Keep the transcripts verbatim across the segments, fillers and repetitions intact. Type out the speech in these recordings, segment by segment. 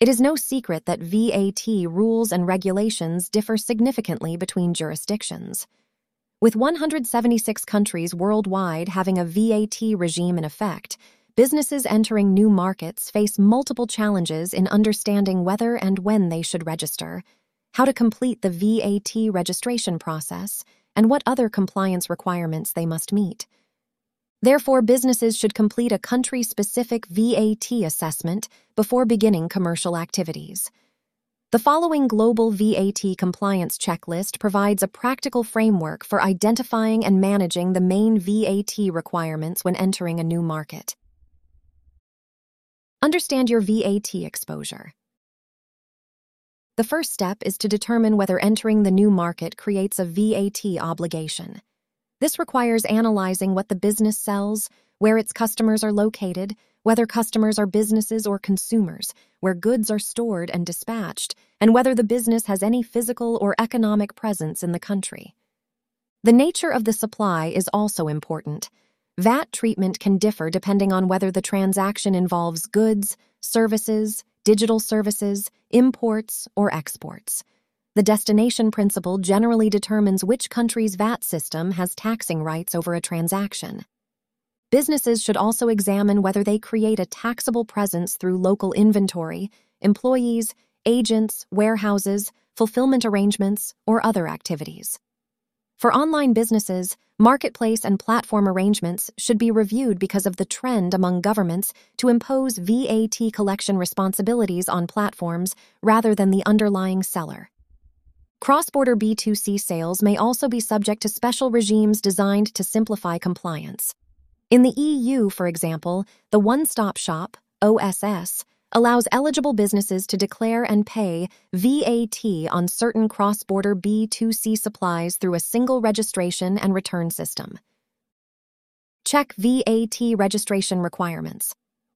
It is no secret that V A T rules and regulations differ significantly between jurisdictions. With one hundred seventy-six countries worldwide having a V A T regime in effect, businesses entering new markets face multiple challenges in understanding whether and when they should register, how to complete the V A T registration process, and what other compliance requirements they must meet. Therefore, businesses should complete a country-specific V A T assessment before beginning commercial activities. The following global V A T compliance checklist provides a practical framework for identifying and managing the main V A T requirements when entering a new market. Understand your V A T exposure. The first step is to determine whether entering the new market creates a V A T obligation. This requires analyzing what the business sells, where its customers are located, whether customers are businesses or consumers, where goods are stored and dispatched, and whether the business has any physical or economic presence in the country. The nature of the supply is also important. V A T treatment can differ depending on whether the transaction involves goods, services, digital services, imports, or exports. The destination principle generally determines which country's V A T system has taxing rights over a transaction. Businesses should also examine whether they create a taxable presence through local inventory, employees, agents, warehouses, fulfillment arrangements, or other activities. For online businesses, marketplace and platform arrangements should be reviewed because of the trend among governments to impose V A T collection responsibilities on platforms rather than the underlying seller. Cross-border B two C sales may also be subject to special regimes designed to simplify compliance. In the E U, for example, the One-Stop Shop, O S S, allows eligible businesses to declare and pay V A T on certain cross-border B two C supplies through a single registration and return system. Check V A T registration requirements.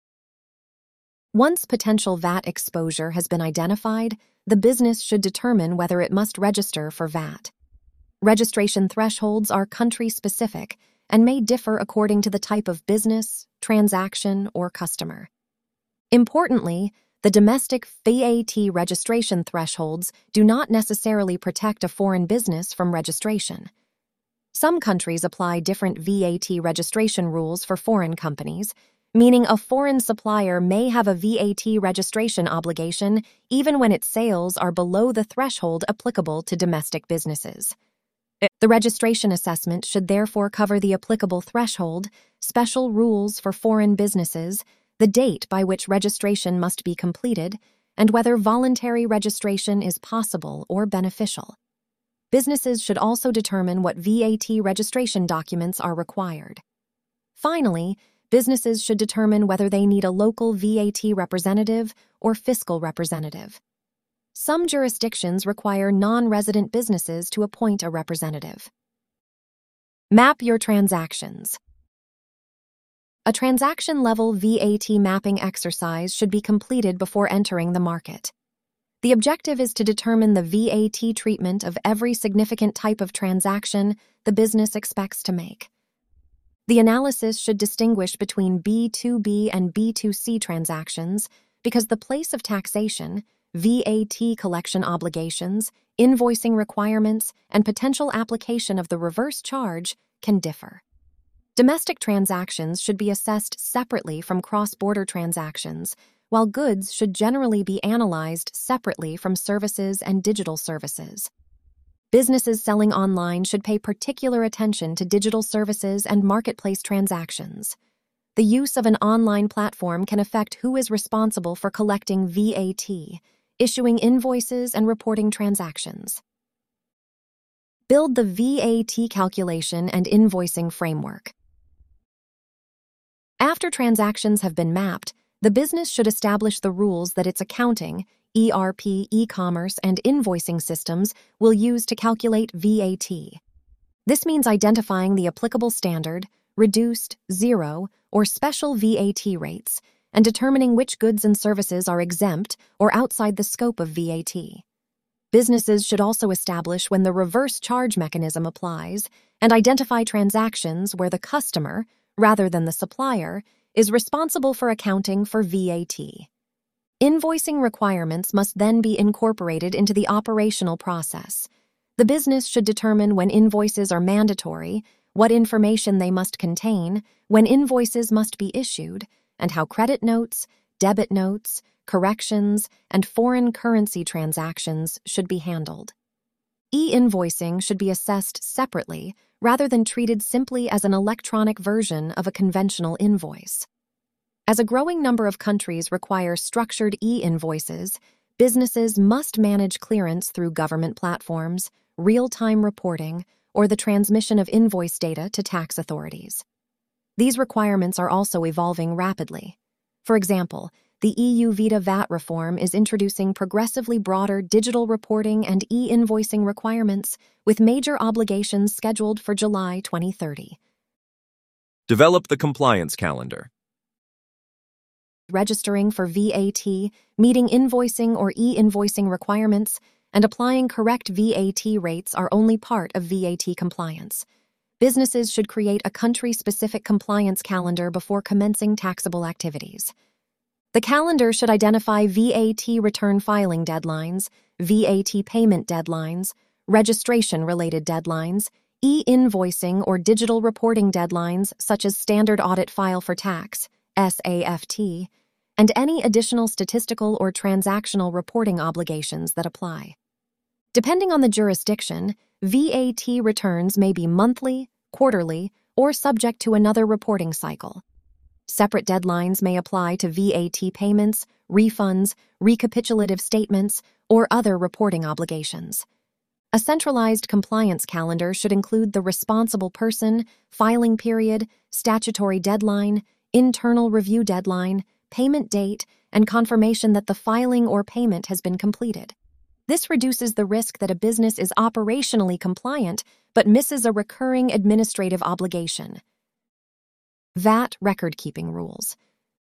Once potential V A T exposure has been identified, the business should determine whether it must register for V A T. Registration thresholds are country-specific and may differ according to the type of business, transaction, or customer. Importantly, the domestic V A T registration thresholds do not necessarily protect a foreign business from registration. Some countries apply different V A T registration rules for foreign companies, meaning a foreign supplier may have a V A T registration obligation even when its sales are below the threshold applicable to domestic businesses. The registration assessment should therefore cover the applicable threshold, special rules for foreign businesses, the date by which registration must be completed, and whether voluntary registration is possible or beneficial. Businesses should also determine what V A T registration documents are required. Finally, businesses should determine whether they need a local V A T representative or fiscal representative. Some jurisdictions require non-resident businesses to appoint a representative. Map your transactions. A transaction-level V A T mapping exercise should be completed before entering the market. The objective is to determine the V A T treatment of every significant type of transaction the business expects to make. The analysis should distinguish between B two B and B two C transactions because the place of taxation, V A T collection obligations, invoicing requirements, and potential application of the reverse charge can differ. Domestic transactions should be assessed separately from cross-border transactions, while goods should generally be analyzed separately from services and digital services. Businesses selling online should pay particular attention to digital services and marketplace transactions. The use of an online platform can affect who is responsible for collecting V A T, issuing invoices, and reporting transactions. Build the V A T calculation and invoicing framework. After transactions have been mapped, the business should establish the rules that its accounting, E R P, e-commerce, and invoicing systems will use to calculate V A T. This means identifying the applicable standard, reduced, zero, or special V A T rates, and determining which goods and services are exempt or outside the scope of V A T. Businesses should also establish when the reverse charge mechanism applies and identify transactions where the customer, rather than the supplier, is responsible for accounting for V A T. Invoicing requirements must then be incorporated into the operational process. The business should determine when invoices are mandatory, what information they must contain, when invoices must be issued, and how credit notes, debit notes, corrections, and foreign currency transactions should be handled. E-invoicing should be assessed separately rather than treated simply as an electronic version of a conventional invoice. As a growing number of countries require structured e-invoices, businesses must manage clearance through government platforms, real-time reporting, or the transmission of invoice data to tax authorities. These requirements are also evolving rapidly. For example, the E U Vita V A T reform is introducing progressively broader digital reporting and e-invoicing requirements, with major obligations scheduled for July twenty thirty. Develop the compliance calendar. Registering for V A T, meeting invoicing or e-invoicing requirements, and applying correct V A T rates are only part of V A T compliance. Businesses should create a country-specific compliance calendar before commencing taxable activities. The calendar should identify V A T return filing deadlines, V A T payment deadlines, registration-related deadlines, e-invoicing or digital reporting deadlines such as Standard Audit File for Tax, S A F T, and any additional statistical or transactional reporting obligations that apply. Depending on the jurisdiction, V A T returns may be monthly, quarterly, or subject to another reporting cycle. Separate deadlines may apply to V A T payments, refunds, recapitulative statements, or other reporting obligations. A centralized compliance calendar should include the responsible person, filing period, statutory deadline, internal review deadline, payment date, and confirmation that the filing or payment has been completed. This reduces the risk that a business is operationally compliant but misses a recurring administrative obligation. V A T record-keeping rules.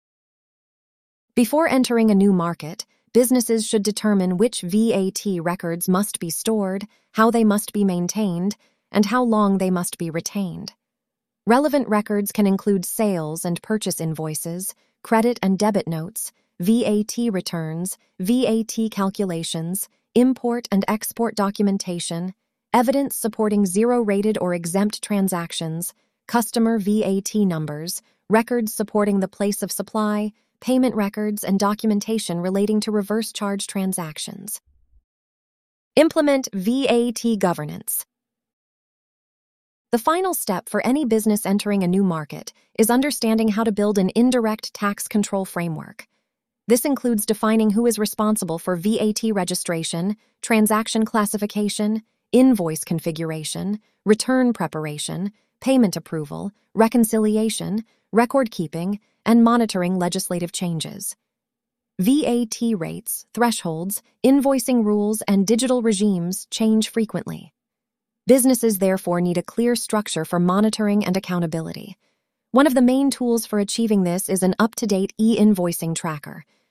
Before entering a new market, businesses should determine which V A T records must be stored, how they must be maintained, and how long they must be retained. Relevant records can include sales and purchase invoices, credit and debit notes, V A T returns, V A T calculations, import and export documentation, evidence supporting zero-rated or exempt transactions, customer V A T numbers, records supporting the place of supply, payment records, and documentation relating to reverse charge transactions. Implement V A T governance. The final step for any business entering a new market is understanding how to build an indirect tax control framework. This includes defining who is responsible for V A T registration, transaction classification, invoice configuration, return preparation, payment approval, reconciliation, record keeping, and monitoring legislative changes. V A T rates, thresholds, invoicing rules, and digital regimes change frequently. Businesses therefore need a clear structure for monitoring and accountability. One of the main tools for achieving this is an up-to-date e-invoicing tracker,